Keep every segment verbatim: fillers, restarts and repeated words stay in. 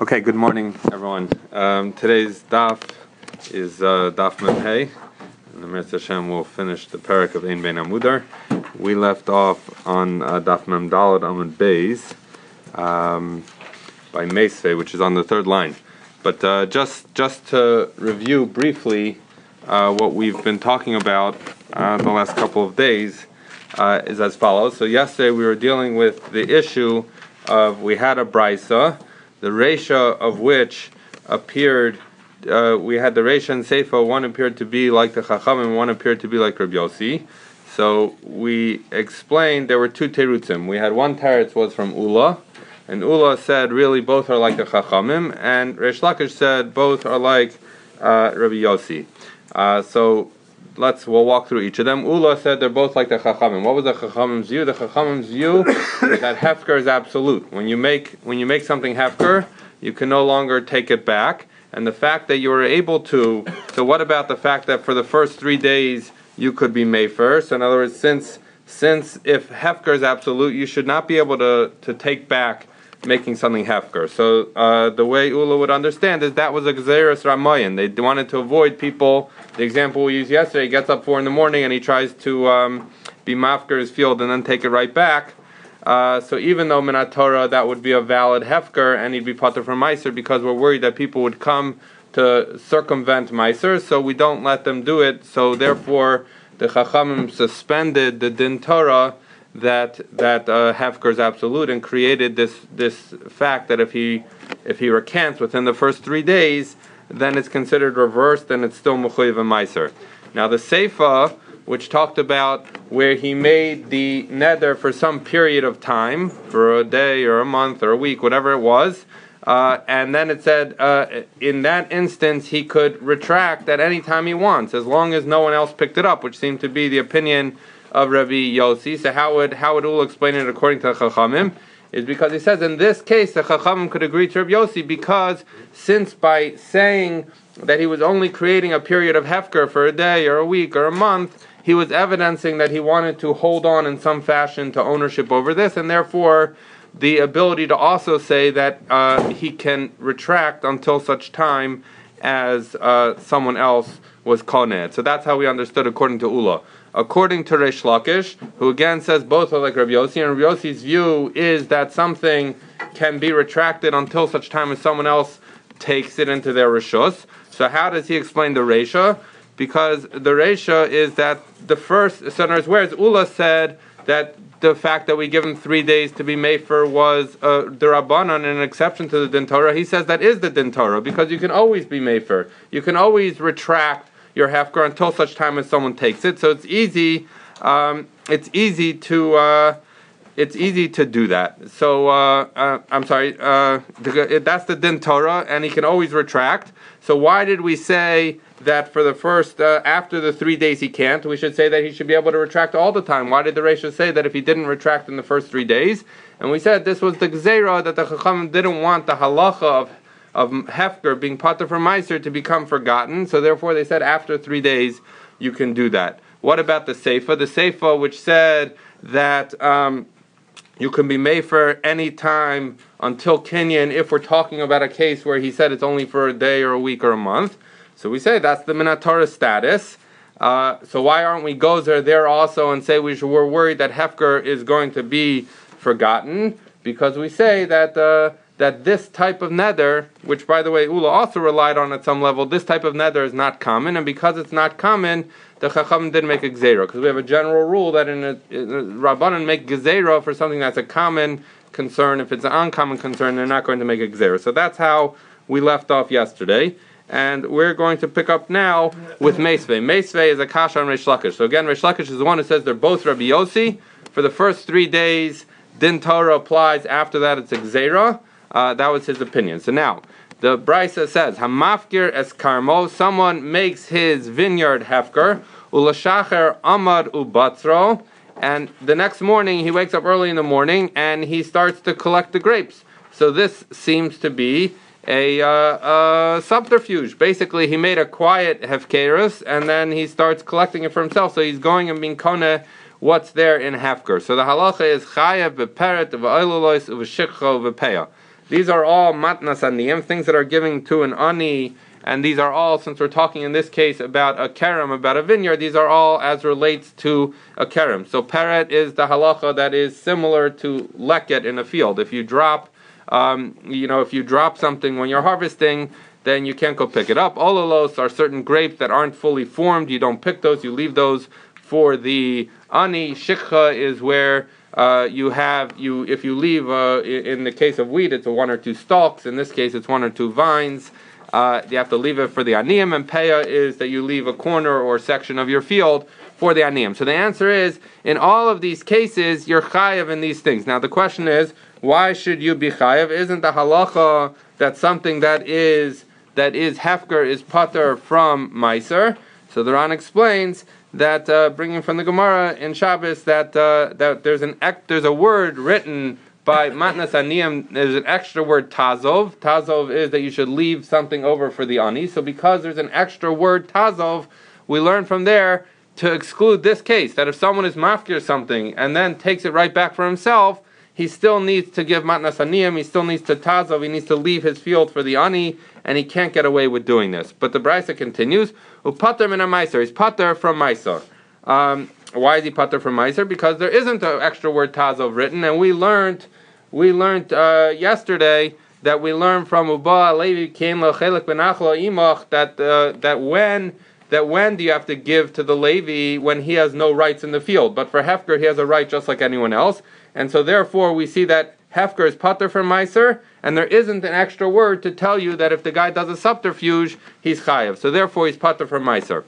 Okay, good morning, everyone. Um, today's daf is uh, daf Mem Hey, and the Mirz Hashem will finish the parak of Ein Ben Amudar. We left off on uh, daf Mem Dalad Amud Beis um, by Meisvei, which is on the third line. But uh, just just to review briefly uh, what we've been talking about uh, the last couple of days uh, is as follows. So yesterday we were dealing with the issue of we had a brisa, the Reisha of which appeared, uh, we had the Reisha and Seifa, one appeared to be like the Chachamim, and one appeared to be like Rabbi Yossi. So we explained there were two terutzim. We had one teretz was from Ula, and Ula said really both are like the Chachamim, and Reish Lakish said both are like uh, Rabbi Yossi. Uh, so let's we'll walk through each of them. Ula said they're both like the Chachamim. What was the Chachamim's view? The Chachamim's view is that hefker is absolute. When you make when you make something hefker, you can no longer take it back. And the fact that you were able to, so what about the fact that for the first three days you could be mefer? So in other words, since since if hefker is absolute, you should not be able to, to take back making something hefker. So uh, the way Ula would understand is that was a gzeras ramayan. They wanted to avoid people. The example we used yesterday, he gets up four in the morning and he tries to um, be mafker his field and then take it right back. Uh, so even though minat Torah that would be a valid hefker and he'd be pater from meiser, because we're worried that people would come to circumvent meiser, so we don't let them do it. So therefore the Chachamim suspended the din Torah that that uh, hefker is absolute and created this this fact that if he if he recants within the first three days, then it's considered reversed and it's still mechuyev and meiser. Now the Seifa, which talked about where he made the neder for some period of time, for a day or a month or a week, whatever it was, uh, and then it said uh, in that instance he could retract at any time he wants, as long as no one else picked it up, which seemed to be the opinion of Rabbi Yossi. So how would how would Ula explain it according to Chachamim? Is because he says in this case the Chachamim could agree to Rabbi Yossi, because since by saying that he was only creating a period of hefker for a day or a week or a month, he was evidencing that he wanted to hold on in some fashion to ownership over this, and therefore the ability to also say that uh, he can retract until such time as uh, someone else was koned. So that's how we understood according to Ula. According to Reish Lakish, who again says both are like Rabbi Yossi, and Rabbi Yossi's view is that something can be retracted until such time as someone else takes it into their rishus. So how does he explain the Reisha? Because the Reisha is that the first, so in other words, whereas Ula said that the fact that we give him three days to be mefer was uh, the Rabbanan and an exception to the Din Torah, he says that is the Din Torah, because you can always be mefer. You can always retract your hefker until such time as someone takes it. So it's easy. Um, it's easy to. Uh, it's easy to do that. So uh, uh, I'm sorry. Uh, that's the din Torah, and he can always retract. So why did we say that for the first uh, after the three days he can't? We should say that he should be able to retract all the time. Why did the Reisha say that if he didn't retract in the first three days? And we said this was the gzeira that the Chachamim didn't want the halacha of. of hefker being pater from meiser to become forgotten, so therefore they said after three days you can do that. What about the Seifa? The Seifa which said that um, you can be mefer any time until Kinyan, if we're talking about a case where he said it's only for a day or a week or a month. So we say that's the minat Torah status. Uh, so why aren't we gozer there also and say we should, we're worried that hefker is going to be forgotten? Because we say that uh, that this type of neder, which by the way Ula also relied on at some level, this type of neder is not common, and because it's not common, the Chacham didn't make a gzeira, because we have a general rule that in a, in a Rabbanan make gzeira for something that's a common concern. If it's an uncommon concern, they're not going to make a gzeira. So that's how we left off yesterday, and we're going to pick up now with Meisvei. Meisvei is a kasha on Reish Lakish. So again, Reish Lakish is the one who says they're both Rabbi Yossi. For the first three days, Din Torah applies. After that, it's a gzeira. Uh, that was his opinion. So now, the Brisa says, Hamafkir es karmo, someone makes his vineyard hefker, ulashacher amad ubatzro, and the next morning, he wakes up early in the morning, and he starts to collect the grapes. So this seems to be a, uh, a subterfuge. Basically, he made a quiet hefkerus, and then he starts collecting it for himself, so he's going and being koneh what's there in hefker. So the halacha is chayav beperet v'oilulos v'shikcho v'peah. These are all matnas aniyim, things that are giving to an ani, and these are all, since we're talking in this case about a kerem, about a vineyard, these are all as relates to a kerem. So peret is the halacha that is similar to leket in a field. If you drop, um, you know, if you drop something when you're harvesting, then you can't go pick it up. Olalos are certain grapes that aren't fully formed. You don't pick those, you leave those for the ani. Shikha is where uh, you have, you if you leave, uh, in the case of wheat, it's a one or two stalks. In this case, it's one or two vines. Uh, you have to leave it for the aniyim. And peah is that you leave a corner or section of your field for the aniyim. So the answer is, in all of these cases, you're chayav in these things. Now the question is, why should you be chayav? Isn't the halacha that something that is that is hefker is pater from meiser? So the Ran explains that, uh, bringing from the Gemara in Shabbos, that uh, that there's an there's a word written by matnas aniyim. There's an extra word tazov. Tazov is that you should leave something over for the ani. So because there's an extra word tazov, we learn from there to exclude this case, that if someone is mafkir something and then takes it right back for himself, he still needs to give matnas aniyim, he still needs to tazov, he needs to leave his field for the ani, and he can't get away with doing this. But the Brisa continues, upater min ha-meiser, he's pater from meiser. Um, why is he pater from meiser? Because there isn't an extra word tazov written, and we learned we learned uh, yesterday that we learned from Uba Levi Kain Lo Chelik Benachlo Imach that uh, that when that when do you have to give to the Levi when he has no rights in the field? But for Hefker, he has a right just like anyone else. And so therefore we see that Hefker is pater from meiser, and there isn't an extra word to tell you that if the guy does a subterfuge, he's chayav. So therefore he's pater from meiser.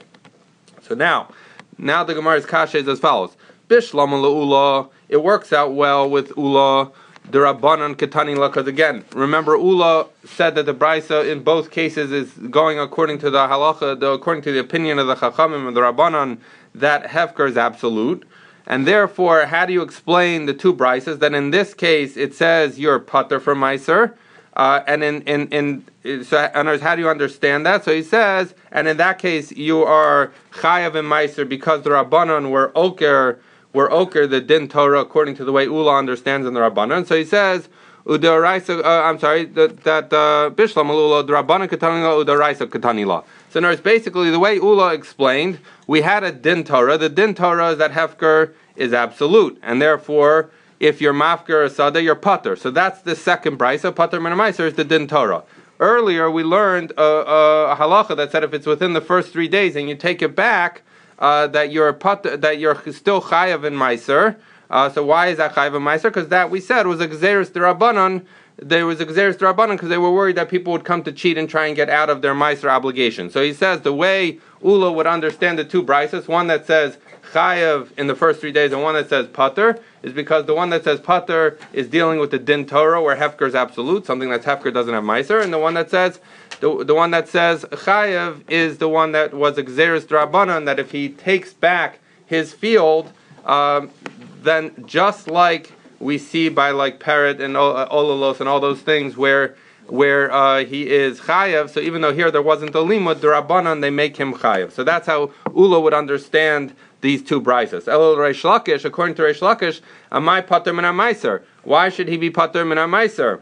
So now, now the Gemara's kasha is as follows. Bishlam le'ula, it works out well with ula, the Rabbanan ketanila, because again, remember ula said that the Brisa in both cases is going according to the halacha, the, according to the opinion of the Chachamim and the Rabbanan, that Hefker is absolute. And therefore, how do you explain the two brises? That in this case, it says you're pater from meiser, uh, and in in in so how do you understand that? So he says, and in that case, you are chayav in meiser because the Rabbanon were oker were oker the din Torah according to the way Ula understands in the Rabbanon. So he says, u'daraisa. Uh, I'm sorry that that bishlam ula the Rabbanon ketanila u'daraisa ketanila. So in other words, basically the way Ula explained, we had a din Torah. The din Torah is that Hefker is absolute, and therefore, if you're mafker or sada, you're pater. So that's the second brisa. Pater min ha-meiser is the din Torah. Earlier, we learned a, a, a halacha that said if it's within the first three days and you take it back, uh, that you're pater, that you're still chayav in meiser. Uh, so why is that chayav in meiser? Because that we said was a gzeres d'Rabbanan. There was a gzeres d'Rabbanan because they were worried that people would come to cheat and try and get out of their meiser obligation. So he says the way Ula would understand the two brises, one that says chayav in the first three days and one that says pater, is because the one that says pater is dealing with the din Torah where Hefker is absolute, something that Hefker doesn't have meiser, and the one that says the the one that says chayav is the one that was a gzeres d'Rabbanan, that if he takes back his field, um, then just like we see by like Peret and Olalos and all those things where where uh, he is chayav. So even though here there wasn't a limud, the Rabbanan, they make him chayav. So that's how Ula would understand these two brises. Elul Reish Lakish, according to Reish Lakish, amai pater min ha-meiser. Why should he be pater min ha-meiser?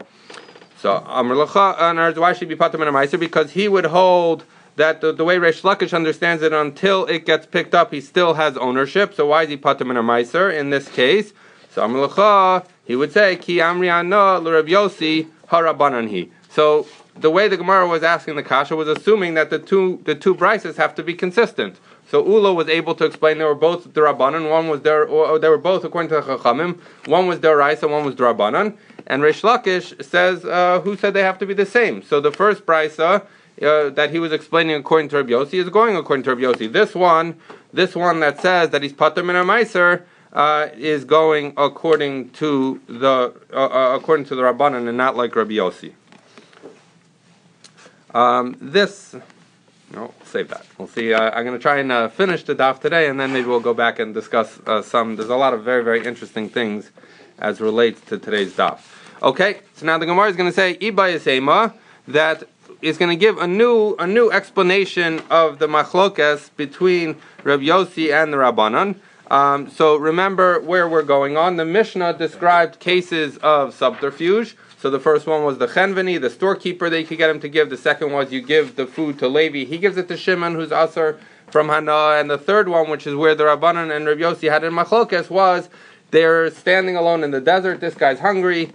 So Amar Lacha, why should he be pater min ha-meiser? Because he would hold that the, the way Reish Lakish understands it, until it gets picked up, he still has ownership. So why is he pater min ha-meiser in this case? So Amar Lacha, he would say, Ki amri ana l'Reb Yossi harabanan hi. So the way the Gemara was asking the kasha was assuming that the two the two brises have to be consistent. So Ula was able to explain they were both d'Rabbanan, one was der, or they were both according to the Chachamim, one was d'Oraisa, one was d'Rabbanan. And Reish Lakish says, uh, who said they have to be the same? So the first brisa uh, that he was explaining according to Reb Yossi is going according to Reb Yossi. This one, this one that says that he's pater min ha-meiser, Uh, is going according to the uh, uh, according to the Rabbanan and not like Rabbi Yossi. Um, this, no, save that. We'll see. Uh, I'm going to try and uh, finish the daf today, and then maybe we'll go back and discuss uh, some. There's a lot of very, very interesting things as relates to today's daf. Okay, so now the Gemara is going to say Iba Yisema, that is going to give a new a new explanation of the machlokes between Rabbi Yossi and the Rabbanan. Um, so remember where we're going on. The Mishnah described cases of subterfuge. So the first one was the Chenveni, the storekeeper that you could get him to give. The second was you give the food to Levi. He gives it to Shimon, who's Asar from Hana. And the third one, which is where the Rabbanan and Rabbi Yossi had in Machlokes, was they're standing alone in the desert. This guy's hungry.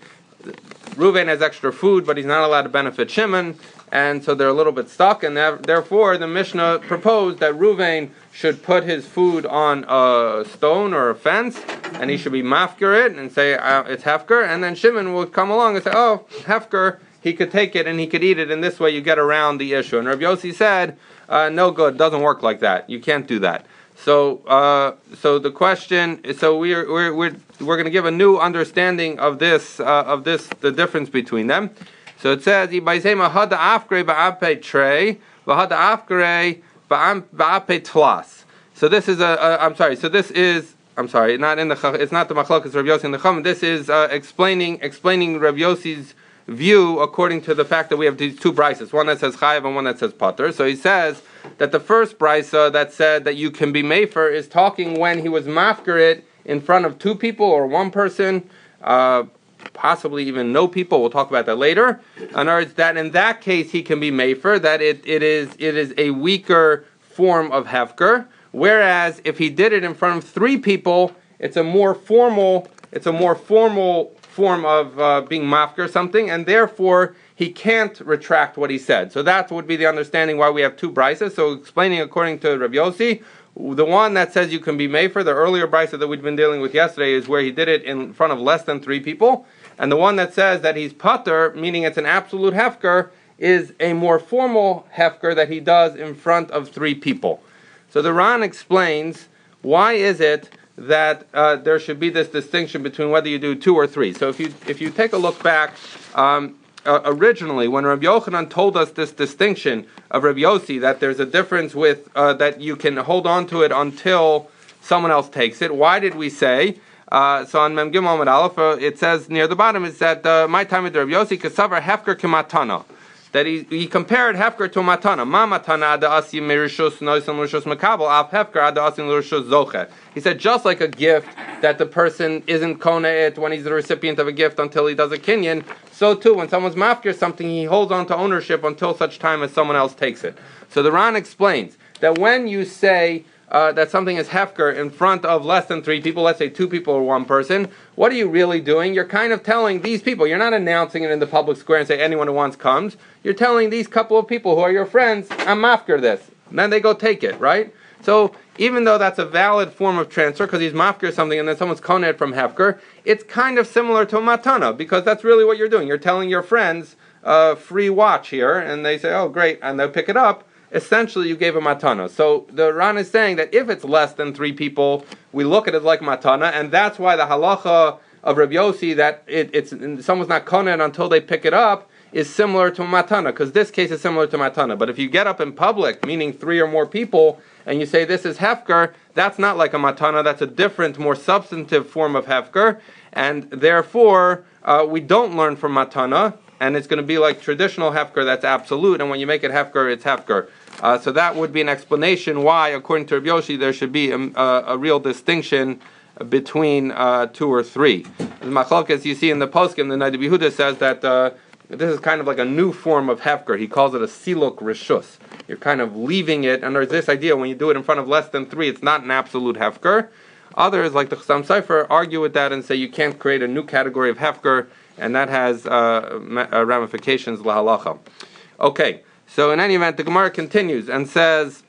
Reuven has extra food, but he's not allowed to benefit Shimon. And so they're a little bit stuck. And therefore, the Mishnah proposed that Reuven should put his food on a stone or a fence, and he should be mafker it and say uh, it's hefker, and then Shimon would come along and say, oh, hefker, he could take it and he could eat it, and this way you get around the issue. And Rabbi Yossi said, uh, no good, doesn't work like that. You can't do that. So, uh, so the question, so we're we're we're we're going to give a new understanding of this uh, of this the difference between them. So it says, hada afkre ba'ape trey, v'hada afkre ba'ape tlas. So this is a, a I'm sorry. So this is I'm sorry. Not in the it's not the Machlokes Rabbi Yossi in the Chum. This is uh, explaining explaining Rabbi Yossi's view according to the fact that we have these two brises, one that says chayav and one that says pater. So he says that the first brisa that said that you can be mefer is talking when he was mafker it in front of two people or one person, uh, possibly even no people. We'll talk about that later. In other words, that in that case he can be mefer, that it, it is it is a weaker form of hefker. Whereas if he did it in front of three people, it's a more formal it's a more formal form of uh, being mafker something, and therefore he can't retract what he said. So that would be the understanding why we have two brises. So explaining according to Rabbi Yossi, the one that says you can be mefer, the earlier brisa that we've been dealing with yesterday, is where he did it in front of less than three people, and the one that says that he's pater, meaning it's an absolute hefker, is a more formal hefker that he does in front of three people. So the Ran explains why is it that uh, there should be this distinction between whether you do two or three. So if you if you take a look back, um, uh, originally when Rabbi Yochanan told us this distinction of Rabbi Yossi, that there's a difference with uh, that you can hold on to it until someone else takes it. Why did we say? Uh, so on Mem Gimel Amud Aleph, uh, it says near the bottom is that uh, my time with Rabbi Yossi kasavar hefker kematana. That he, he compared hefker to matana. Ma matana ada asim merishus noisam rishus makabel af hefker ada asim rishus zoche. He said just like a gift that the person isn't kona it when he's the recipient of a gift until he does a kinyan, so too when someone's mafkir something, he holds on to ownership until such time as someone else takes it. So the Ran explains that when you say Uh, that something is hefker in front of less than three people, let's say two people or one person, what are you really doing? You're kind of telling these people, you're not announcing it in the public square and say anyone who wants comes. You're telling these couple of people who are your friends, I'm mafker this. And then they go take it, right? So even though that's a valid form of transfer, because he's mafker something and then someone's koned from hefker, it's kind of similar to a matana, because that's really what you're doing. You're telling your friends, uh, free watch here, and they say, oh great, and they'll pick it up. Essentially, you gave a matana. So the Ran is saying that if it's less than three people, we look at it like matana, and that's why the halacha of Rabbi Yossi that it, it's someone's not konen until they pick it up is similar to matana, because this case is similar to matana. But if you get up in public, meaning three or more people, and you say this is hefker, that's not like a matana. That's a different, more substantive form of hefker, and therefore uh, we don't learn from matana. And it's going to be like traditional hefker that's absolute, and when you make it hefker, it's hefker. Uh, so that would be an explanation why, according to Rabbi Yossi, there should be a, a, a real distinction between uh, two or three. The Machlokes you see in the poskim, the Nadi Yehuda says that uh, this is kind of like a new form of hefker. He calls it a siluk rishus. You're kind of leaving it, and there's this idea when you do it in front of less than three, it's not an absolute hefker. Others, like the Chassam Sofer, argue with that and say you can't create a new category of hefker, and that has uh, ramifications lahalacha. Okay, so in any event, the Gemara continues and says,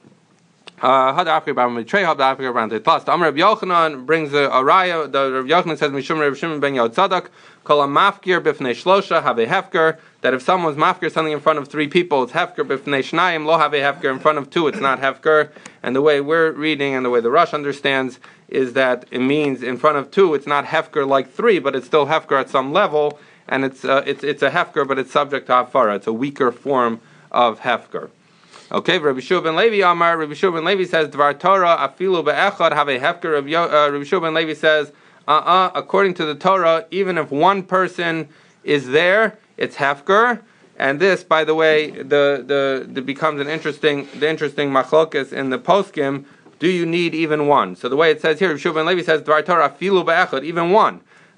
Amar Rabbi Yochanan brings a, a raya. The Rabbi Yochanan says, Mishum Rabbi Shimon ben Yod Tzadok, Kol mafkir b'fnei shlosha have a hefker. That if someone's mafkir something in front of three people, it's hefker b'fnei shnayim. Lo have a hefker in front of two, it's not hefker. And the way we're reading and the way the Rush understands is that it means in front of two, it's not hefker like three, but it's still hefker at some level, and it's uh, it's it's a hefker, but it's subject to hafara. It's a weaker form of hefker. Okay, Rabbi Shua ben Levi Amar. Rabbi Shua ben Levi says, Dvar Torah afilu be'echad have a hefker. Rabbi, uh, Rabbi Shua ben Levi says, uh-uh, according to the Torah, even if one person is there, it's hefker. And this, by the way, the the, the becomes an interesting the interesting machlokes in the poskim. Do you need even one? So the way it says here, Rabbi Shua ben Levi says, Dvar Torah afilu be'echad, even one.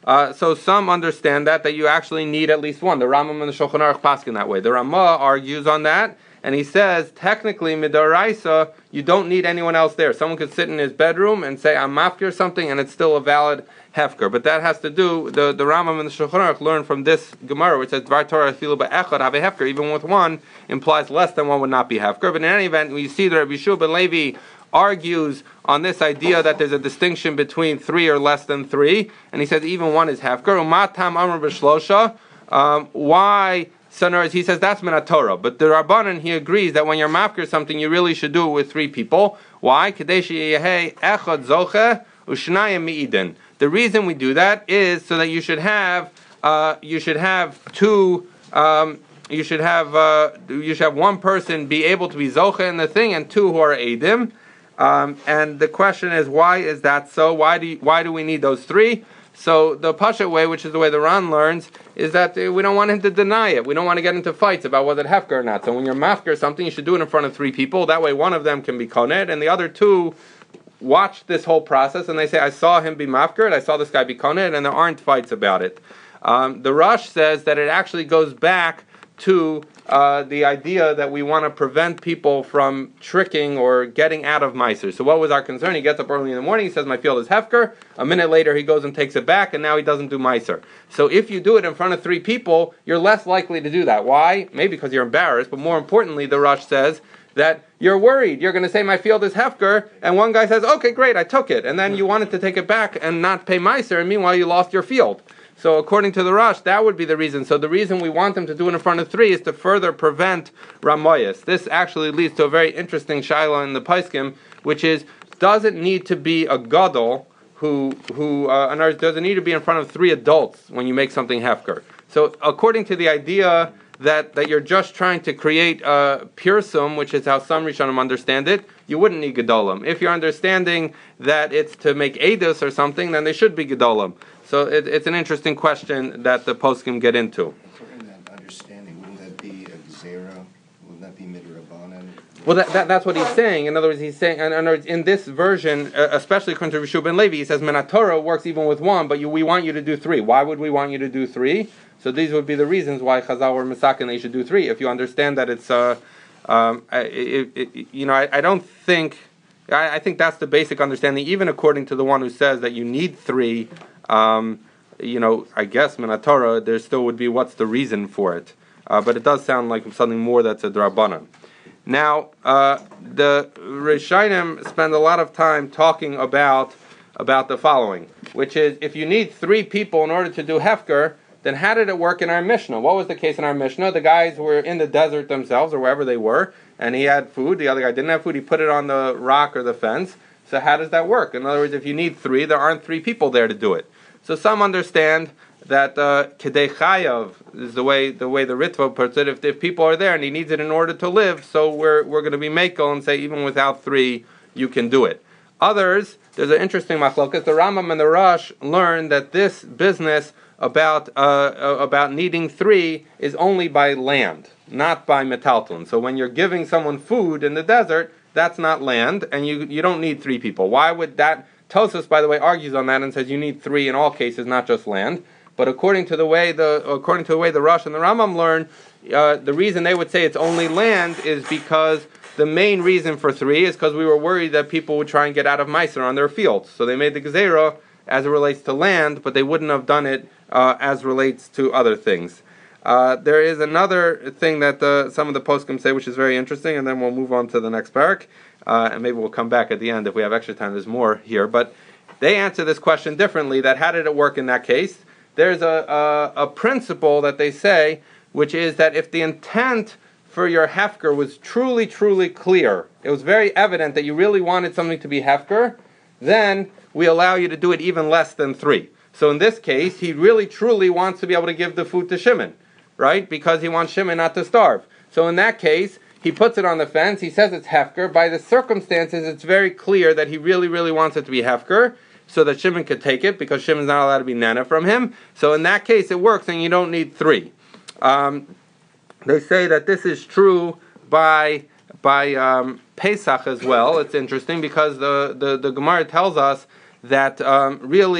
Uh, so some understand that that you actually need at least one. The Rambam and the Shulchan Aruch paskin that way. The Ramah argues on that, and he says technically midaraisa you don't need anyone else there. Someone could sit in his bedroom and say I'm mafkir something, and it's still a valid hefker. But that has to do the the Rambam and the Shulchan Aruch learn from this Gemara, which says Dvar Torah filu ba'echad have a hefker. Even with one implies less than one would not be hefker. But in any event, we see that Rabbi Yeshua ben Levi argues on this idea that there's a distinction between three or less than three, and he says even one is hefker. Umatam amar b'shlosha. Um, why? So in other words, he says that's min Torah, but the Rabbanan he agrees that when you're mafkir something, you really should do it with three people. Why? Kadesh yehei echad zoche u'shnayim mi'idin. The reason we do that is so that you should have uh, you should have two. Um, you should have uh, you should have one person be able to be zoche in the thing, and two who are edim. Um, and the question is, why is that so? Why do you, why do we need those three? So the Pasha way, which is the way the Ran learns, is that uh, we don't want him to deny it. We don't want to get into fights about whether it's hefker or not. So when you're mafker something, you should do it in front of three people. That way one of them can be koned, and the other two watch this whole process, and they say, I saw him be mafker, I saw this guy be koned, and there aren't fights about it. Um, the Rosh says that it actually goes back to uh, the idea that we want to prevent people from tricking or getting out of Meiser. So what was our concern? He gets up early in the morning, he says, my field is hefker. A minute later, he goes and takes it back, and now he doesn't do Meiser. So if you do it in front of three people, you're less likely to do that. Why? Maybe because you're embarrassed, but more importantly, the Rosh says that you're worried. You're going to say, my field is hefker, and one guy says, okay, great, I took it. And then you wanted to take it back and not pay Meiser, and meanwhile, you lost your field. So according to the Rosh, that would be the reason. So the reason we want them to do it in front of three is to further prevent Ramoyas. This actually leads to a very interesting shaila in the Paiskim, which is, does it need to be a gadol who, who uh, in other words, does it need to be in front of three adults when you make something hefker? So according to the idea that, that you're just trying to create a pirsum, which is how some Rishonim understand it, you wouldn't need gedolim. If you're understanding that it's to make edus or something, then they should be gedolim. So it, it's an interesting question that the poskim get into. In that understanding, wouldn't that be a gzera? Wouldn't that be midrabanan? Well, that, that, that's what he's saying. In other words, he's saying, in other words, in this version, uh, especially according to Rabbi Yeshua ben Levi, he says Minatorah works even with one, but you, we want you to do three. Why would we want you to do three? So these would be the reasons why Chazal or Masakin they should do three. If you understand that it's, uh, um, it, it, you know, I, I don't think, I, I think that's the basic understanding, even according to the one who says that you need three. Um, you know, I guess Minatorah, there still would be what's the reason for it. Uh, but it does sound like something more that's a drabanan. Now, uh, the Rishonim spend a lot of time talking about about the following, which is, if you need three people in order to do hefker, then how did it work in our Mishnah? What was the case in our Mishnah? The guys were in the desert themselves, or wherever they were, and he had food, the other guy didn't have food, he put it on the rock or the fence. So how does that work? In other words, if you need three, there aren't three people there to do it. So some understand that kedei chayav is the way the way the Ritva puts it. If, if people are there and he needs it in order to live, so we're we're going to be makel and say even without three you can do it. Others, there's an interesting machlokas. The Rambam and the Rosh learn that this business about uh, about needing three is only by land, not by metalton. So when you're giving someone food in the desert, that's not land, and you you don't need three people. Why would that? Tosfos, by the way, argues on that and says you need three in all cases, not just land. But according to the way the according to the way the Rosh and the Rambam learn, uh, the reason they would say it's only land is because the main reason for three is because we were worried that people would try and get out of Meiser on their fields. So they made the Gezerah as it relates to land, but they wouldn't have done it uh, as relates to other things. Uh, there is another thing that the, some of the poskim say, which is very interesting, and then we'll move on to the next parak. Uh, and maybe we'll come back at the end if we have extra time. There's more here, but they answer this question differently. That how did it work in that case? There's a, a a principle that they say, which is that if the intent for your hefker was truly, truly clear, it was very evident that you really wanted something to be hefker, then we allow you to do it even less than three. So in this case, he really, truly wants to be able to give the food to Shimon, right? Because he wants Shimon not to starve. So in that case, he puts it on the fence, he says it's hefker. By the circumstances, it's very clear that he really, really wants it to be hefker, so that Shimon could take it, because Shimon's not allowed to be nana from him. So in that case, it works, and you don't need three. Um, they say that this is true by by um, Pesach as well. It's interesting, because the, the, the Gemara tells us that um, really,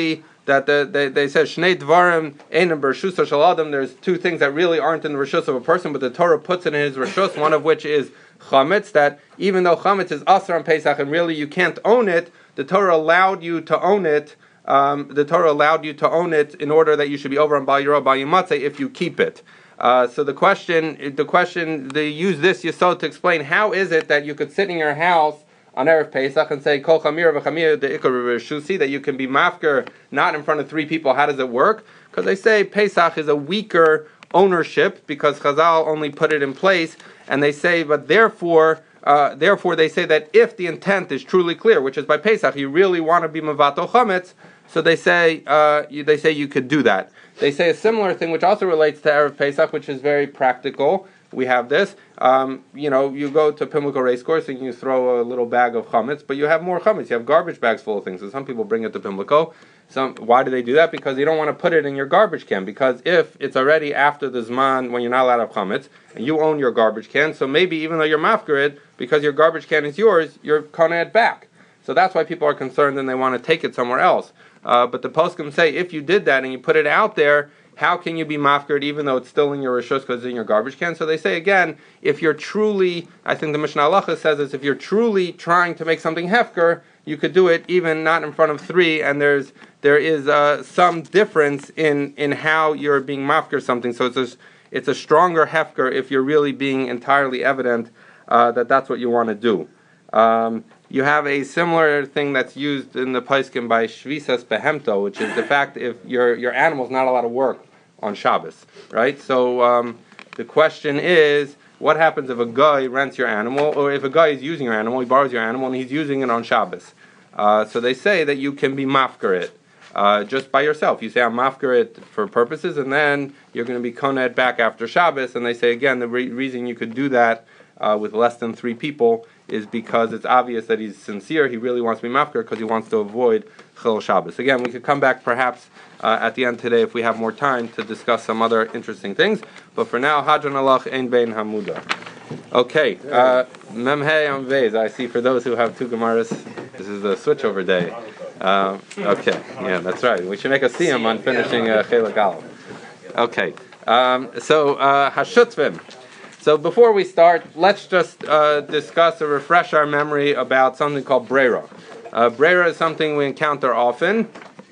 that the, they, they said Shnei Dvarim Einam B'Reshus Shel Adam. There's two things that really aren't in the Reshus of a person, but the Torah puts it in his Reshus, one of which is Chametz, that even though Chametz is Asar on Pesach and really you can't own it, the Torah allowed you to own it. Um, the Torah allowed you to own it in order that you should be over on Bal Yirah, Bal Yimatzeh if you keep it. Uh, so the question, the question, they use this Yesod to explain how is it that you could sit in your house on Erev Pesach and say Kol Chamir v'Chamir the Ikar Rishusi, that you can be mafker not in front of three people. How does it work? Because they say Pesach is a weaker ownership because Chazal only put it in place, and they say, but therefore, uh, therefore they say that if the intent is truly clear, which is by Pesach, you really want to be Mavato Chametz, so they say uh, you, they say you could do that. They say a similar thing, which also relates to Erev Pesach, which is very practical. We have this. Um, you know, you go to Pimlico Racecourse and you throw a little bag of chametz, but you have more chametz. You have garbage bags full of things. So some people bring it to Pimlico. Some, why do they do that? Because you don't want to put it in your garbage can. Because if it's already after the Zman when you're not allowed to have chametz, and you own your garbage can, so maybe even though you're mafkarid, because your garbage can is yours, you're kona it back. So that's why people are concerned and they want to take it somewhere else. Uh, but the poskim say if you did that and you put it out there, how can you be mafkared even though it's still in your reshus because it's in your garbage can? So they say again, if you're truly, I think the Mishnah Halacha says this, if you're truly trying to make something hefker, you could do it even not in front of three, and there's there is uh, some difference in, in how you're being mafker something. So it's a, it's a stronger hefker if you're really being entirely evident uh, that that's what you want to do. Um, You have a similar thing that's used in the Paiskim by Shvisas Behemto, which is the fact if your your animal's not allowed to work on Shabbos, right? So um, the question is, what happens if a guy rents your animal, or if a guy is using your animal, he borrows your animal, and he's using it on Shabbos? Uh, so they say that you can be mafker it uh, just by yourself. You say, I'm mafker it for purposes, and then you're going to be kona it back after Shabbos, and they say, again, the re- reason you could do that uh, with less than three people is because it's obvious that he's sincere. He really wants to be mafker because he wants to avoid Chil Shabbos. Again, we could come back perhaps uh, at the end today if we have more time to discuss some other interesting things. But for now, Hadran Alach Ein Bein Hamuda. Okay, uh, Memhei on Vez. I see for those who have two Gemaras, this is the switchover day. Uh, okay, yeah, that's right. We should make a siyum on finishing uh, Chelek Aleph. Okay, um, so uh, Hashutzvim. So before we start, let's just uh, discuss or refresh our memory about something called Breira. Uh, Breira is something we encounter often,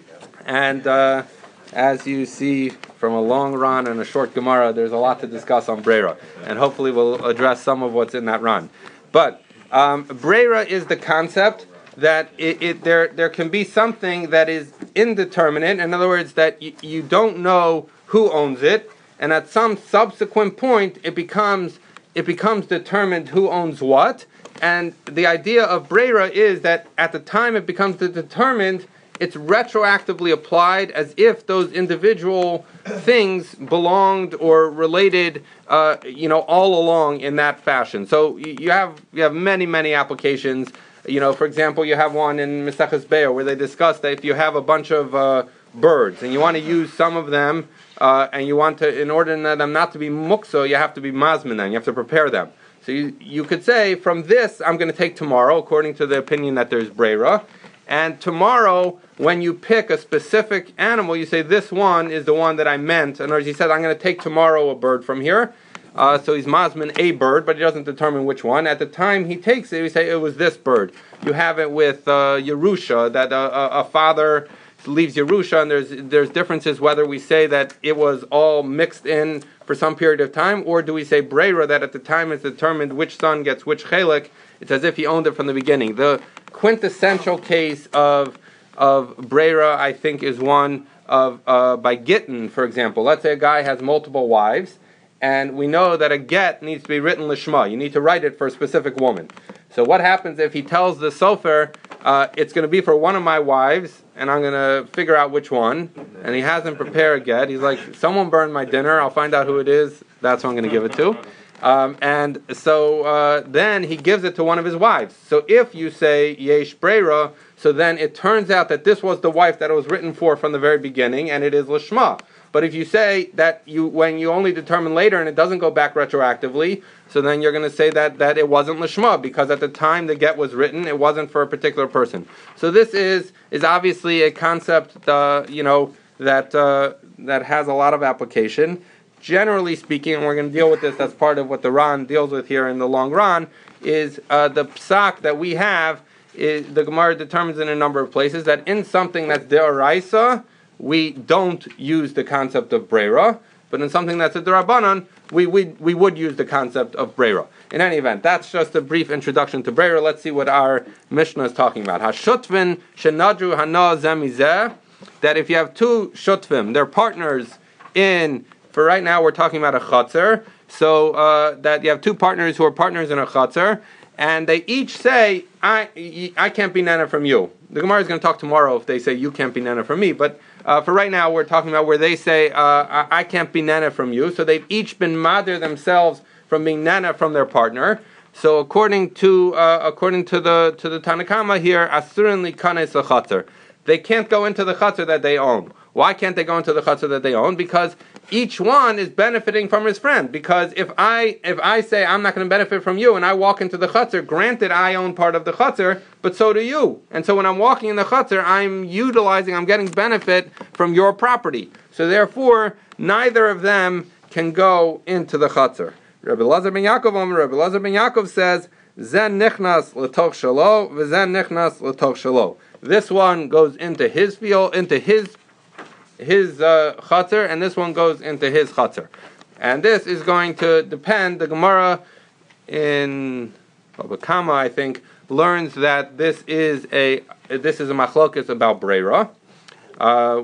and uh, as you see from a long run and a short Gemara, there's a lot to discuss on Breira, and hopefully we'll address some of what's in that run. But um, Breira is the concept that it, it there there can be something that is indeterminate. In other words, that y- you don't know who owns it. And at some subsequent point, it becomes it becomes determined who owns what. And the idea of Breira is that at the time it becomes determined, it's retroactively applied as if those individual things belonged or related, uh, you know, all along in that fashion. So you have you have many many applications. You know, for example, you have one in Maseches Be'er where they discuss that if you have a bunch of uh, birds and you want to use some of them. Uh, and you want to, in order for them not to be mukso, you have to be mazmin them. You have to prepare them. So you, you could say, from this, I'm going to take tomorrow, according to the opinion that there's breira. And tomorrow, when you pick a specific animal, you say, this one is the one that I meant. In other words, he said, I'm going to take tomorrow a bird from here. Uh, so he's mazmin a bird, but he doesn't determine which one. At the time he takes it, we say, it was this bird. You have it with uh, Yerusha, that a, a father leaves Yerusha, and there's there's differences whether we say that it was all mixed in for some period of time, or do we say Breira, that at the time it's determined which son gets which chelik. It's as if he owned it from the beginning. The quintessential case of of Breira, I think, is one of uh, by Gittin, for example. Let's say a guy has multiple wives, and we know that a get needs to be written lishma. You need to write it for a specific woman. So what happens if he tells the sofer, uh, it's going to be for one of my wives, and I'm going to figure out which one, and he hasn't prepared a get. He's like, someone burned my dinner, I'll find out who it is, that's who I'm going to give it to. Um, and so uh, then he gives it to one of his wives. So if you say, yesh breira, so then it turns out that this was the wife that it was written for from the very beginning, and it is lishma. But if you say that you when you only determine later and it doesn't go back retroactively, so then you're going to say that, that it wasn't lishma, because at the time the get was written, it wasn't for a particular person. So this is is obviously a concept, uh, you know, that uh, that has a lot of application. Generally speaking, and we're going to deal with this as part of what the Ran deals with here in the long run, is uh, the psak that we have. Is, the Gemara determines in a number of places that in something that's deoraisa, we don't use the concept of breira, but in something that's a derabanan, we, we we would use the concept of breira. In any event, that's just a brief introduction to breira. Let's see what our Mishnah is talking about. Hashutvin shenadru hana zemizeh, that if you have two shutvim, they're partners in, for right now we're talking about a chatzar, so uh, that you have two partners who are partners in a chatzar, and they each say, I I can't be nana from you. The Gemara is going to talk tomorrow if they say you can't be nana from me, but uh, for right now we're talking about where they say, uh, I, I can't be nana from you. So they've each been madir themselves from being nana from their partner. So according to uh, according to the to the Tanakama here, asurin likanes l'chatzar, they can't go into the chatzar that they own. Why can't they go into the chatzar that they own? Because each one is benefiting from his friend. Because if I if I say I'm not going to benefit from you and I walk into the chatzar, granted I own part of the chatzar, but so do you. And so when I'm walking in the chatzar, I'm utilizing, I'm getting benefit from your property. So therefore, neither of them can go into the chatzar. Rabbi Elazar ben Yaakov, Rabbi Elazar ben Yaakov says, Zen nichnas l'toch shalo, v'zen nichnas l'toch shalo. This one goes into his field, into his his uh, chatzar, and this one goes into his chatzar. And this is going to depend, the Gemara in Baba Kama, I think, learns that this is a this is a machlokas about breira. Uh,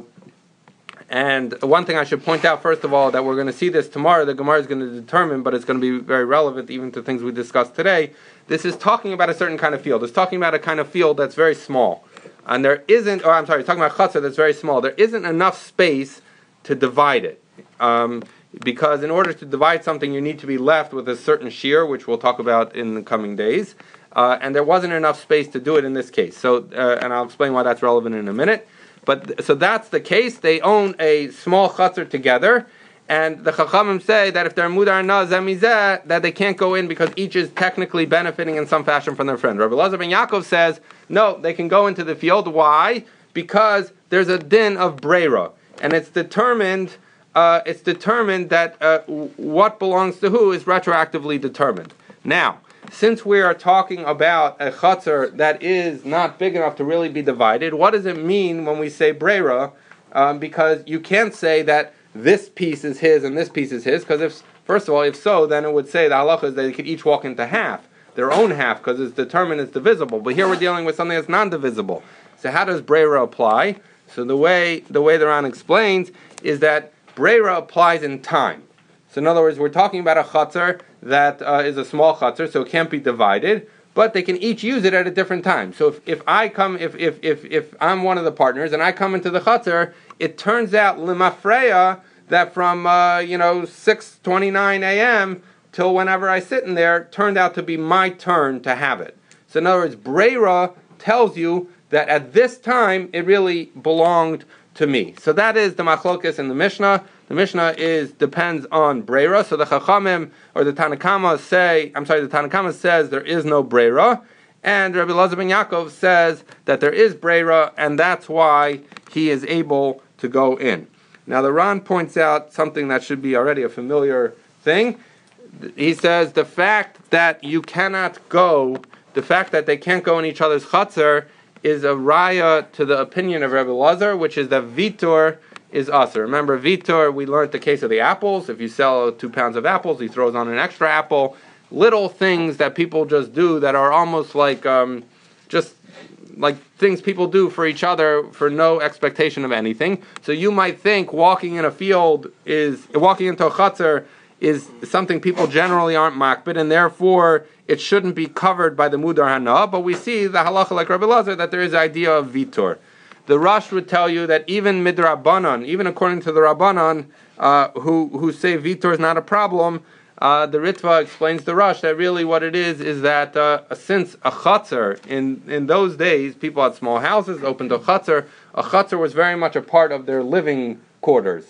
and one thing I should point out, first of all, that we're going to see this tomorrow, the Gemara is going to determine, but it's going to be very relevant even to things we discussed today. This is talking about a certain kind of field. It's talking about a kind of field that's very small. And there isn't, or I'm sorry, talking about chatzar that's very small. There isn't enough space to divide it. Um, because in order to divide something, you need to be left with a certain shear, which we'll talk about in the coming days. Uh, and there wasn't enough space to do it in this case. So, uh, and I'll explain why that's relevant in a minute. But so that's the case. They own a small chatzar together, and the Chachamim say that if they're mudar na zemizeh, that they can't go in because each is technically benefiting in some fashion from their friend. Rabbi Elazar ben Yaakov says, no, they can go into the field. Why? Because there's a din of breira, and it's determined. Uh, it's determined that uh, what belongs to who is retroactively determined. Now, since we are talking about a chatzar that is not big enough to really be divided, what does it mean when we say breira? Um, because you can't say that this piece is his and this piece is his, because if, first of all, if so, then it would say the halacha is that they could each walk into half, their own half, because it's determined it's divisible. But here we're dealing with something that's non-divisible. So how does breira apply? So the way the way the Ran explains is that breira applies in time. So in other words, we're talking about a chatzar that uh, is a small chatzar, so it can't be divided, but they can each use it at a different time. So if, if I come, if, if if if I'm one of the partners and I come into the chatzar, it turns out limafreya that from uh, you know six twenty-nine a.m. till whenever I sit in there turned out to be my turn to have it. So in other words, breira tells you that at this time it really belonged to me. So that is the machlokas in the Mishnah. The Mishnah is depends on breira. So the Chachamim or the Tanakama say, I'm sorry, the Tanakama says there is no breira, and Rabbi Elazar ben Yaakov says that there is breira, and that's why he is able to go in. Now the Ran points out something that should be already a familiar thing. He says the fact that you cannot go, the fact that they can't go in each other's chatzar is a raya to the opinion of Rabbi Elazar, which is that vitor is usher. Remember, vitor, we learned the case of the apples. If you sell two pounds of apples, he throws on an extra apple. Little things that people just do that are almost like um, just like things people do for each other for no expectation of anything. So you might think walking in a field is, walking into a chatzar is something people generally aren't makbid, and therefore it shouldn't be covered by the mudar hana. But we see the halacha like Rabbi Elazar that there is the idea of vitor. The Rosh would tell you that even midrabanan, even according to the Rabbanan, uh, who who say vitor is not a problem, uh, the Ritva explains to Rosh that really what it is is that uh, since a chatzar in in those days, people had small houses open to chatzar. A chatzar was very much a part of their living quarters.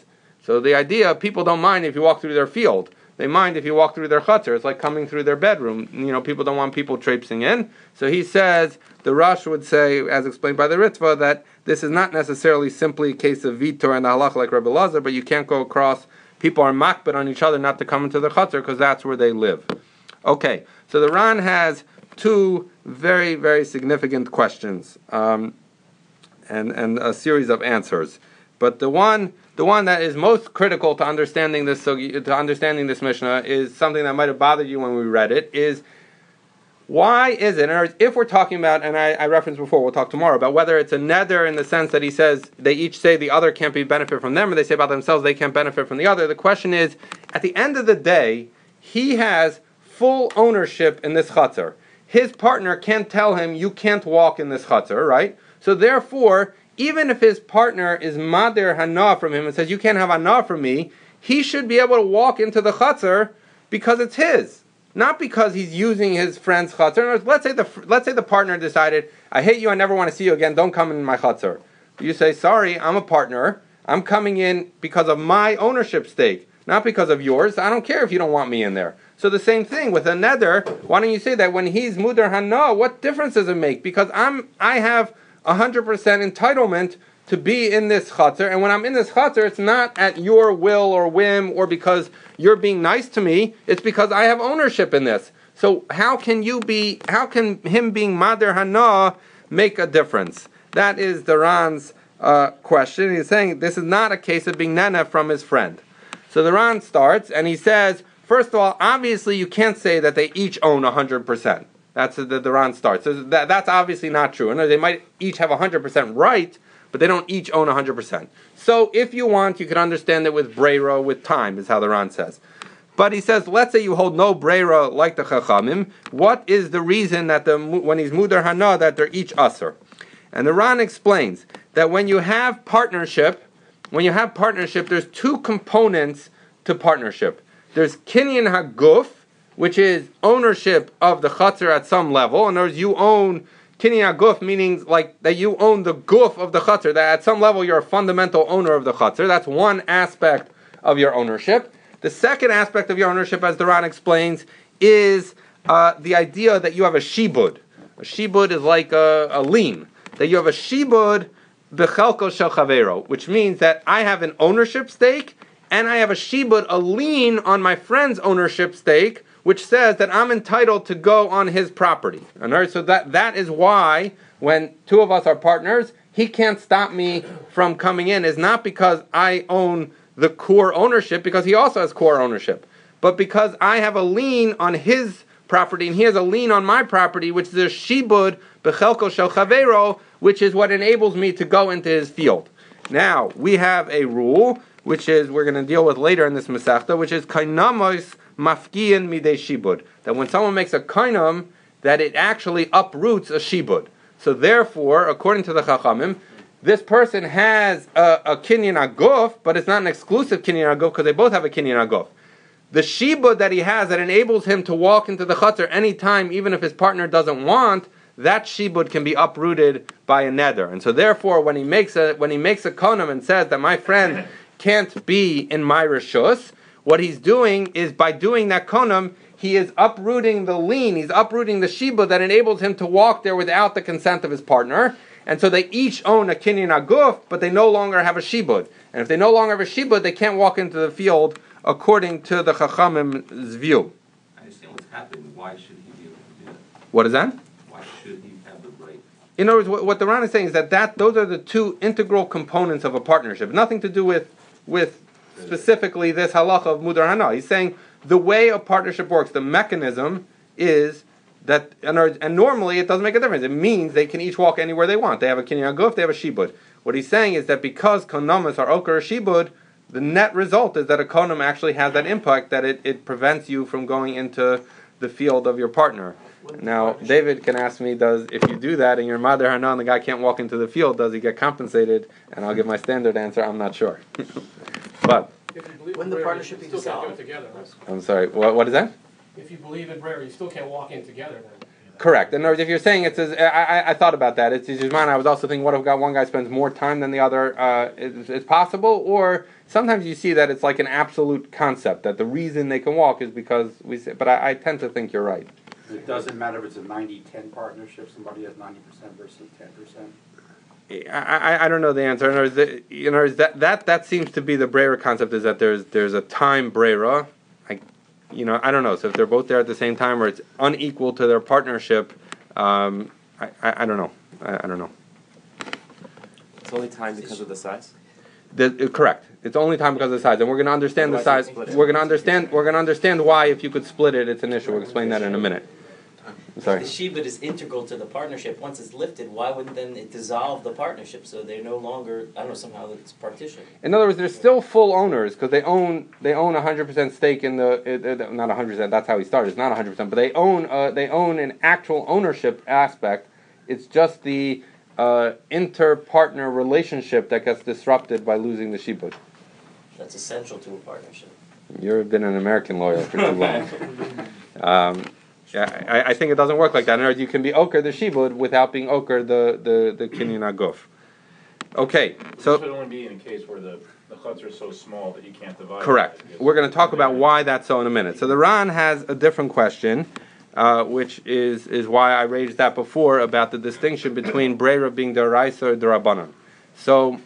So the idea, people don't mind if you walk through their field. They mind if you walk through their chutzner. It's like coming through their bedroom. You know, people don't want people traipsing in. So he says, the Rosh would say, as explained by the Ritva, that this is not necessarily simply a case of vitor and the halacha like Rebbe Lazar, but you can't go across. People are makbid on each other not to come into the chutzner because that's where they live. Okay, so the Ran has two very, very significant questions um, and, and a series of answers. But the one... The one that is most critical to understanding this to understanding this Mishnah is something that might have bothered you when we read it, is why is it, or if we're talking about, and I, I referenced before, we'll talk tomorrow, about whether it's a neder in the sense that he says they each say the other can't be benefit from them, or they say about themselves they can't benefit from the other. The question is, at the end of the day, he has full ownership in this chutzner. His partner can't tell him, you can't walk in this chutzner, right? So therefore, even if his partner is madir hana from him and says, you can't have hana from me, he should be able to walk into the chutzner because it's his, not because he's using his friend's chutzner. Let's say the let's say the partner decided, I hate you, I never want to see you again, don't come in my chutzner. You say, sorry, I'm a partner, I'm coming in because of my ownership stake, not because of yours. I don't care if you don't want me in there. So the same thing with a neder. Why don't you say that when he's mudar hana, what difference does it make? Because I'm I have one hundred percent entitlement to be in this chutzner, and when I'm in this chutzner, it's not at your will or whim or because you're being nice to me, it's because I have ownership in this. So how can you be, how can him being madir hana make a difference? That is the Ran's uh, question. He's saying this is not a case of being nana from his friend. So the Ran starts, and he says, first of all, obviously you can't say that they each own one hundred percent. That's the, the Ran starts. So that, that's obviously not true. And they might each have one hundred percent right, but they don't each own one hundred percent. So if you want, you can understand it with breira, with time, is how the Ran says. But he says, let's say you hold no breira like the Chachamim. What is the reason that the when he's mudar hana, that they're each usher? And the Ran explains that when you have partnership, when you have partnership, there's two components to partnership. There's kinyan haguf, which is ownership of the chutzner at some level. In other words, you own kinyan haguf, meaning like that you own the guf of the chutzner, that at some level you're a fundamental owner of the chutzner. That's one aspect of your ownership. The second aspect of your ownership, as the Ran explains, is uh, the idea that you have a shibud. A shibud is like a, a lien. That you have a shibud b'chelko shel chavero, which means that I have an ownership stake and I have a shibud, a lien on my friend's ownership stake, which says that I'm entitled to go on his property. And so that, that is why when two of us are partners, he can't stop me from coming in. It's not because I own the core ownership, because he also has core ownership, but because I have a lien on his property and he has a lien on my property, which is a shibud b'chelko shel chavero, which is what enables me to go into his field. Now, we have a rule, which is we're going to deal with later in this Masechta, which is kainamos mafkiyan midei shibud, that when someone makes a kainam, that it actually uproots a shibud. So therefore, according to the Chachamim, this person has a, a kinyan aguf, but it's not an exclusive kinyan aguf because they both have a kinyan aguf. The shibud that he has that enables him to walk into the chutzner anytime, even if his partner doesn't want, that shibud can be uprooted by a neder. And so therefore, when he makes a when he makes a konam and says that my friend can't be in my rishus, what he's doing is, by doing that konam, he is uprooting the lien, he's uprooting the shibud that enables him to walk there without the consent of his partner. And so they each own a kinyan aguf, but they no longer have a shibud. And if they no longer have a shibud, they can't walk into the field according to the Chachamim's view. I understand what's happening. Why should he be able to do that? What is that? Why should he have the right? In other words, what, what the Ran is saying is that, that those are the two integral components of a partnership. Nothing to do with with specifically this halacha of mudar hana. He's saying the way a partnership works, the mechanism is that, and, and normally it doesn't make a difference. It means they can each walk anywhere they want. They have a kinyan aguf, they have a shibud. What he's saying is that because konamas are okar or shibud, the net result is that a konam actually has that impact, that it, it prevents you from going into the field of your partner. Now, David can ask me, does if you do that and your mother hana and the guy can't walk into the field, does he get compensated? And I'll give my standard answer, I'm not sure. But If you believe When in the prayer, partnership you is still can't do dissolved. it together. Right? I'm sorry, what, what is that? If you believe in prayer, you still can't walk in together then. Correct. In other words, if you're saying it's, as, I, I, I thought about that. It's Yizman. I was also thinking, what if one guy spends more time than the other? Uh, it's, it's possible. Or sometimes you see that it's like an absolute concept that the reason they can walk is because we. Say, but I, I tend to think you're right. It doesn't matter if it's a ninety ten partnership. Somebody has ninety percent versus ten percent. I, I, I don't know the answer. In other words, the, you know, that that that seems to be the Brera concept. Is that there's there's a time Brera. I, you know, I don't know. So if they're both there at the same time, or it's unequal to their partnership, um, I, I I don't know. I, I don't know. It's only time because of the size. The, uh, correct. It's only time because of the size, and we're going to understand the size. We're going to understand. We're going to understand why. If you could split it, it's an issue. We'll explain that in a minute. I'm sorry. The shibud is integral to the partnership. Once it's lifted, why wouldn't then it dissolve the partnership? So they're no longer, I don't know, somehow it's partitioned. In other words, they're still full owners because they own they own a hundred percent stake in the uh, uh, not a hundred percent. That's how he started. It's not a hundred percent, but they own uh, they own an actual ownership aspect. It's just the uh, inter-partner relationship that gets disrupted by losing the shibud. That's essential to a partnership. You've been an American lawyer for too long. Um, yeah, I, I think it doesn't work like that. In other words, you can be oker the shibud without being oker the the the kinyan aguf. Okay, so this would only be in a case where the the chutzner are so small that you can't divide. correct. It. We're going to talk about why that's so in a minute. So the Ran has a different question, uh, which is is why I raised that before about the distinction between Brera being deraisa or derabanan. So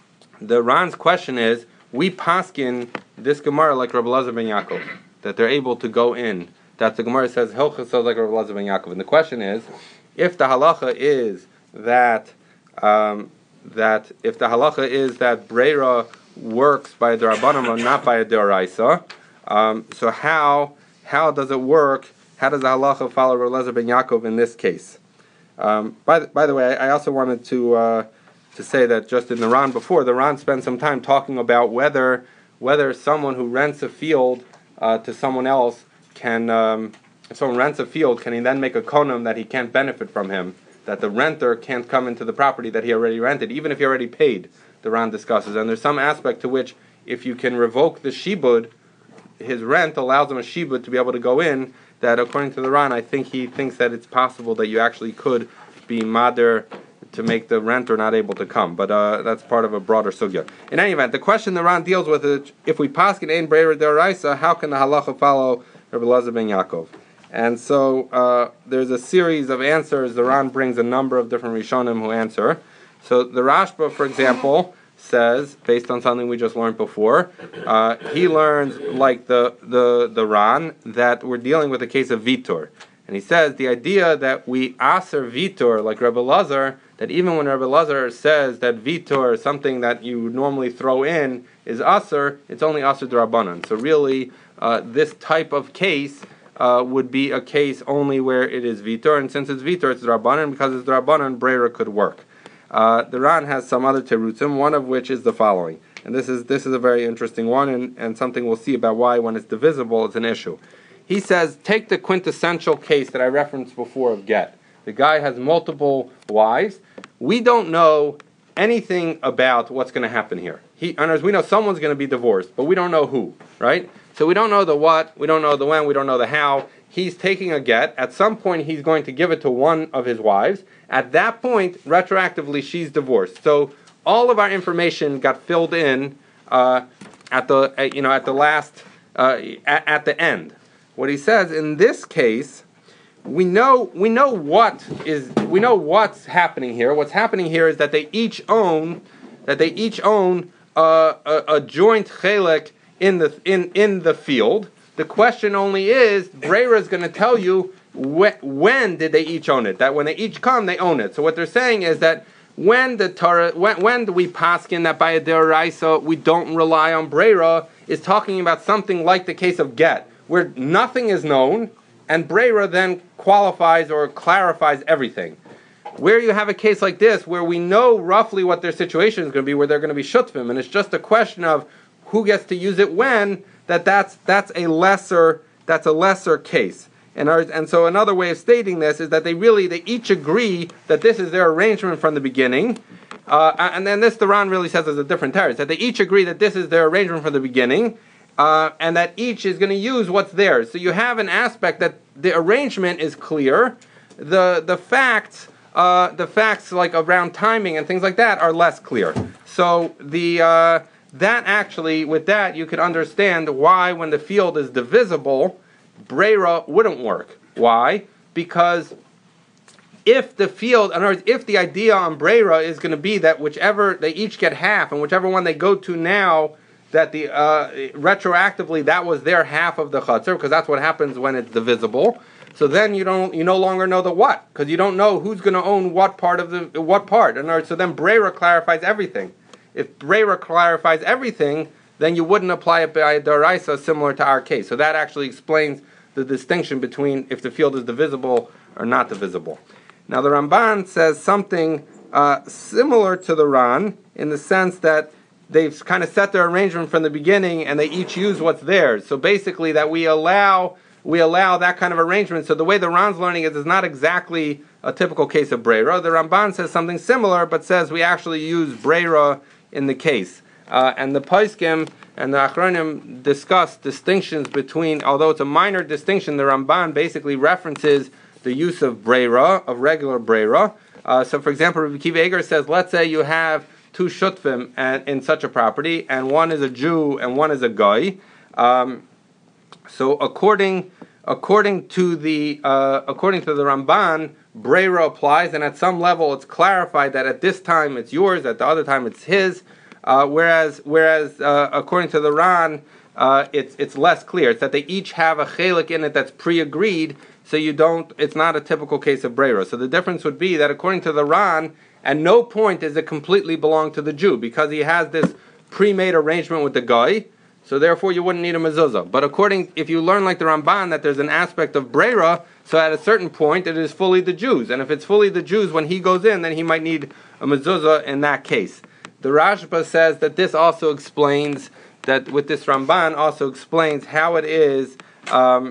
the Ran's question is: we paskin this Gemara like Rabbi Elazar ben Yaakov, that they're able to go in. That the Gemara says Hilchos like Rabbi Elazar ben Yaakov, and the question is, if the halacha is that um, that if the halacha is that Brera works by a derabanan or not by a deraisa, um, so how how does it work? How does the halacha follow Rabbi Elazar ben Yaakov in this case? Um, by the, by the way, I, I also wanted to uh, to say that just in the Ran before, the Ran spent some time talking about whether whether someone who rents a field uh, to someone else can, um, if someone rents a field, can he then make a konam that he can't benefit from him, that the renter can't come into the property that he already rented, even if he already paid, the Ran discusses. And there's some aspect to which, if you can revoke the shibud, his rent allows him a shibud to be able to go in, that according to the Ran, I think he thinks that it's possible that you actually could be mader to make the renter not able to come. But uh, that's part of a broader sugya. In any event, the question the Ran deals with is, if we paskin ein breira deraisa, how can the halacha follow Rabbi Elazar ben Yaakov? And so uh, there's a series of answers. The Ran brings a number of different Rishonim who answer. So the Rashba, for example, says, based on something we just learned before, uh, he learns, like the, the, the Ran, that we're dealing with a case of Vitor. And he says the idea that we aser Vitor, like Rabbi Elazar, that even when Rabbi Elazar says that Vitor, something that you would normally throw in, is aser, it's only aser d'Rabbanan. So really, uh, this type of case uh, would be a case only where it is Vitor, and since it's Vitor, it's d'Rabbanan, because it's d'Rabbanan, Brera could work. Uh, the Ran has some other terutzim, one of which is the following. And this is this is a very interesting one, and, and something we'll see about why when it's divisible, it's an issue. He says, take the quintessential case that I referenced before of get. The guy has multiple wives. We don't know anything about what's going to happen here. He, and we know someone's going to be divorced, but we don't know who, right? So we don't know the what, we don't know the when, we don't know the how. He's taking a get. At some point, he's going to give it to one of his wives. At that point, retroactively, she's divorced. So all of our information got filled in uh, at the uh, you know at the last uh, at, at the end. What he says in this case, we know we know what is we know what's happening here. What's happening here is that they each own that they each own uh, a, a joint chelek in the in, in the field. The question only is, Brera is going to tell you wh- when did they each own it. That when they each come, they own it. So what they're saying is that when the Torah, when, when do we paskin that by a deraisa we don't rely on Brera, is talking about something like the case of get, where nothing is known, and Brera then qualifies or clarifies everything. Where you have a case like this, where we know roughly what their situation is going to be, where they're going to be shutfim, and it's just a question of who gets to use it when, that that's that's a lesser that's a lesser case. And our, and so another way of stating this is that they really they each agree that this is their arrangement from the beginning. Uh, and then this the Ran really says as a different terrace, that they each agree that this is their arrangement from the beginning. Uh, and that each is going to use what's theirs. So you have an aspect that the arrangement is clear, the the facts, uh, the facts like around timing and things like that are less clear. So the uh, that actually, with that, you could understand why when the field is divisible, Brera wouldn't work. Why? Because if the field, in other words, if the idea on Brera is going to be that whichever, they each get half, and whichever one they go to now, that the uh, retroactively that was their half of the chutzner, because that's what happens when it's divisible. So then you don't, you no longer know the what, because you don't know who's going to own what part of the what part. In other words, so then Brera clarifies everything. If Brera clarifies everything, then you wouldn't apply it by Daraisa, similar to our case. So that actually explains the distinction between if the field is divisible or not divisible. Now the Ramban says something uh, similar to the Ran in the sense that they've kind of set their arrangement from the beginning and they each use what's theirs. So basically that we allow we allow that kind of arrangement. So the way the Ran's learning it is not exactly a typical case of Brera. The Ramban says something similar but says we actually use Brera in the case. Uh, and the Poskim and the Achronim discuss distinctions between, although it's a minor distinction, the Ramban basically references the use of Brera, of regular Brera. Uh, so for example, Rabbi Akiva Eiger says, let's say you have two shutfim and, in such a property, and one is a Jew and one is a guy. Um, so according according to the uh, according to the Ramban, Brera applies, and at some level it's clarified that at this time it's yours, at the other time it's his. Uh, whereas whereas uh, according to the Ran, uh, it's it's less clear. It's that they each have a chelik in it that's pre-agreed. So you don't, it's not a typical case of Brera. So the difference would be that according to the Ran, at no point does it completely belong to the Jew, because he has this pre-made arrangement with the guy, so therefore you wouldn't need a mezuzah. But according, if you learn like the Ramban that there's an aspect of Brera, so at a certain point it is fully the Jews. And if it's fully the Jews, when he goes in, then he might need a mezuzah in that case. The Rashba says that this also explains, that with this Ramban also explains how it is, um,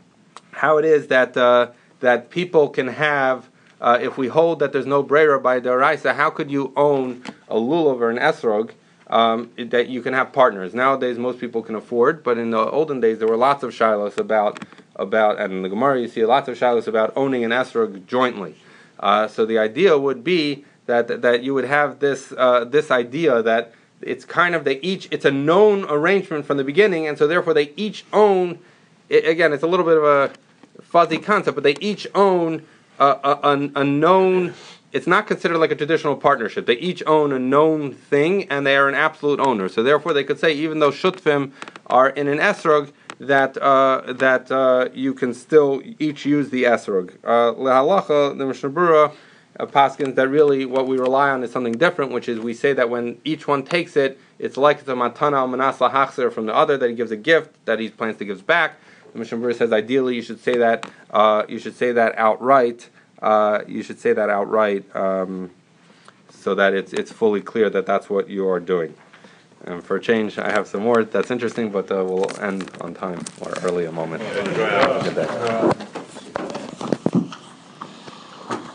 how it is that uh, that people can have, uh, if we hold that there's no Brera by Daraisa, how could you own a lulav or an esrog, um, that you can have partners? Nowadays most people can afford, but in the olden days there were lots of shilos about, about and in the Gemara you see lots of shilos about owning an esrog jointly. Uh, so the idea would be that that you would have this uh, this idea that it's kind of, they each, it's a known arrangement from the beginning, and so therefore they each own, it, again it's a little bit of a fuzzy concept, but they each own a, a, a known, it's not considered like a traditional partnership. They each own a known thing, and they are an absolute owner. So therefore they could say, even though shutfim are in an esrog, that uh, that uh, you can still each use the esrog. Uh, Lehalacha, the Mishnah Berurah uh, paskins that really what we rely on is something different, which is we say that when each one takes it, it's like the matana al manas lahachzer from the other, that he gives a gift that he plans to give back. The Mishnah Berurah says ideally you should say that uh, you should say that outright. Uh, you should say that outright, um, so that it's it's fully clear that that's what you are doing. And for a change, I have some more that's interesting, but uh, we'll end on time or early a moment. Good day.